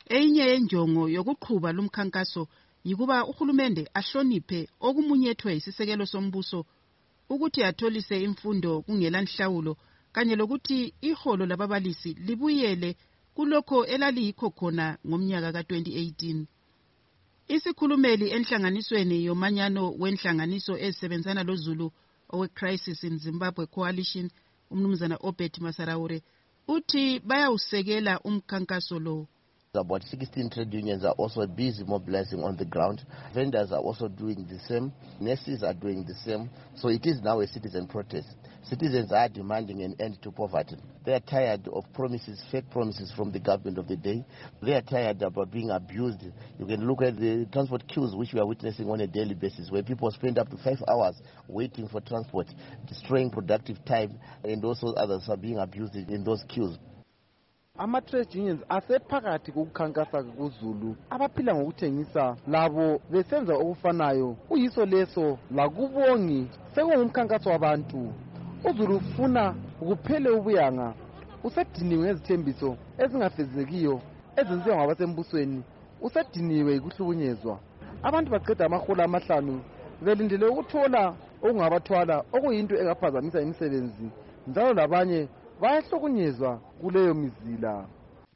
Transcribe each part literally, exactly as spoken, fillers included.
Enye yenjongo yokuqhuba lumkhankaso yikuba uhulumende ahloniphe okumunyethwe isisekelo sombuso ukuthi atholise imfundo kungela nhlawulo kanye lokuthi iholo lababalisi libuyele kulokho elaliyikho khona ngomnyaka ka twenty eighteen. Isikhulumeli enhlanganisweni yomanyano wenhlanganiso ezisebenzana loZulu owe Crisis in Zimbabwe Coalition, umnumzana Obed Masaraure, uthi bayawusekela umkhankaso lo. About sixteen trade unions are also busy mobilizing on the ground. Vendors are also doing the same. Nurses are doing the same. So it is now a citizen protest. Citizens are demanding an end to poverty. They are tired of promises, fake promises from the government of the day. They are tired about being abused. You can look at the transport queues which we are witnessing on a daily basis, where people spend up to five hours waiting for transport, destroying productive time, and also others are being abused in those queues. Ama-trade unions asephakathi kokukhankasa kuZulu abaphila ngokuthengisa labo besenza okufanayo. Kuyiso leso lakubongi sekungumkhankaso wabantu. UZulu ufuna ukuphele ubuyanga, usediniwe ngezithembiso ezingafezekiyo ezenziwa ngabasembusweni, usediniwe ukuhlukunyezwa. Abantu baqeda amahora amahlanu belindele ukuthola okungabathwala okuyinto engaphazamisa imisebenzi, njalo labanye bayahlukunyezwa kuleyo mizila.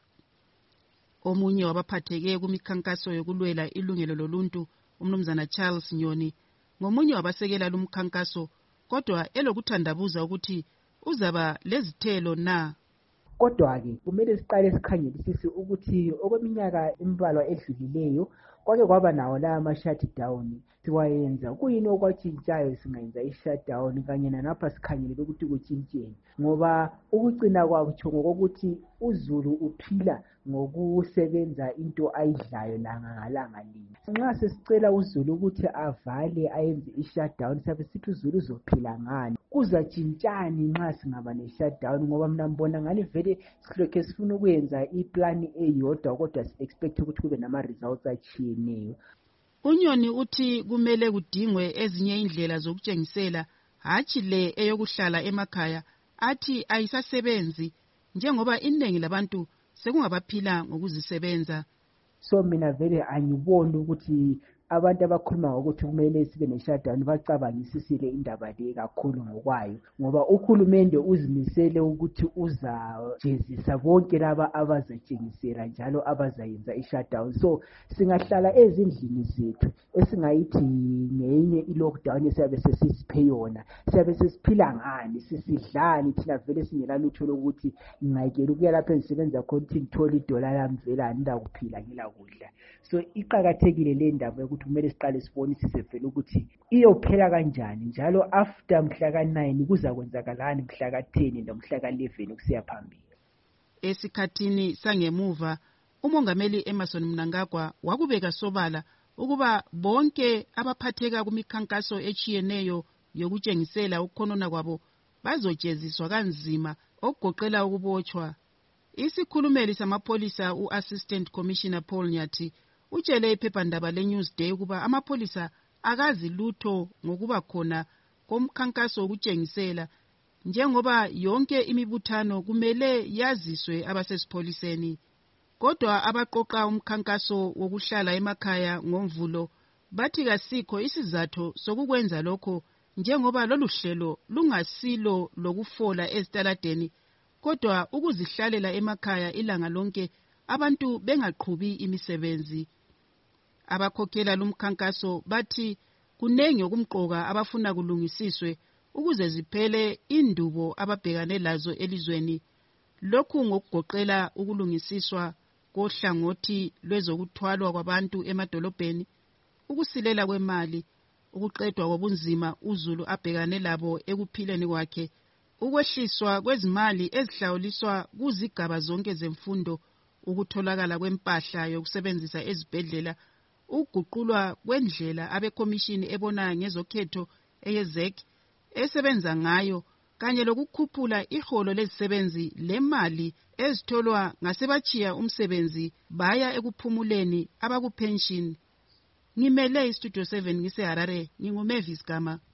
Omunye wabaphatheke kumikhankaso yokulwela ilungelo loluntu, umnumzana Charles Nyoni, ngomunye wabasekela lumkhankaso, kodwa elokuthandabuza ukuthi uzaba lezithelo na. Kodwa-ke kumele siqale sikhangelisise ukuthi okweminyaka imbalwa edlulileyo kwake kwaba nawo la ama-shutdown siwayenza. Kuyini okwatshintshayo singayenza i-shutdown kanye nanapha sikhangelele ukuthi kutshintsheni? Ngoba ukucina kwakutsho ngokuthi uZulu uphila ngokusebenza into ayidlayo langa ngalanga linye. Nxa sesicela uZulu ukuthi avale ayenze i-shutdown, sabe sithi uZulu uzophila ngani? Kuzatshintshani nxa singaba ne-shutdown? Ngoba mina mbona ngani vele silokhe sifuna ukuyenza iplani eyodwa kodwa si-expect ukuthi kube nama-results atshiyeneyo. UNyoni uthi kumele kudingwe ezinye indlela zokutshengisela, hatshi le eyokuhlala emakhaya, athi ayisasebenzi njengoba iningi labantu sekungabaphila ngokuzisebenza. So mina vele angiboni ukuthi abantu abakhuluma ngokuthi kumele sibe ne-shutdown bacabangisisile indaba le kakhulu ngokwayo, ngoba uhulumende uzimisele ukuthi uzajezisa bonke laba abazatshengisela njalo abazayenza i-shutdown. So singahlala ezindlini zethu esingayithi ngenye i-lockdown esiyabe sesisiphe yona, siyabe sesiphila ngani, sisidlani thina vele singela lutho lokuthi ngingayekela ukuya lapho engisebenza khona ukuthi ngithole idola lami vele angilakuphila ngilakudla. So iqakathekile le ndaba ukuthi kumele siqale sibonisise vele ukuthi iyophela kanjani, njalo after mhla ka nine kuzakwenzakalani mhla ka ten nomhla ka eleven kusiya phambili. Esikhathini sangemuva umongameli Emmerson Mnangagwa wakubeka sobala ukuba bonke abaphatheka kumikhankaso echiyeneyo yokutshengisela ukukhonona kwabo bazojeziswa kanzima okugoqela ukubotshwa. Isikhulumeli samapholisa u-Assistant Commissioner Paul Nyathi utshele iphephandaba le-Newsday ukuba amapholisa akazi lutho ngokuba khona komkhankaso wokutshengisela, njengoba yonke imibuthano kumele yaziswe abasesipholiseni. Kodwa abaqoqa umkhankaso wokuhlala emakhaya ngomvulo bathi kasikho isizathu sokukwenza lokho, njengoba lolu hlelo lungasilo lokufola ezitaladeni, kodwa ukuzihlalela emakhaya ilanga lonke abantu bengaqhubi imisebenzi. Abakhokhela lumkhankaso bathi kunengi okumqoka abafuna kulungisiswe ukuze ziphele indubo ababhekane lazo elizweni. Lokhu ngokugoqela ukulungisiswa kohlangothi lwezokuthwalwa kwabantu emadolobheni, ukusilela kwemali, ukuqedwa kobunzima uZulu abhekane labo ekuphileni kwakhe, ukwehliswa kwezimali ezihlawuliswa kuzigaba zonke zemfundo, ukutholakala kwempahla yokusebenzisa ezibhedlela, ukuguqulwa kwendlela abekomishini ebona ngezokhetho eye-Z E C esebenza ngayo, kanye lokukhuphula iholo lezisebenzi lemali ezitholwa ngasebatshiya umsebenzi baya ekuphumuleni abakupension. Ngimele iStudio seven ngise Harare, nginguMavis Gama.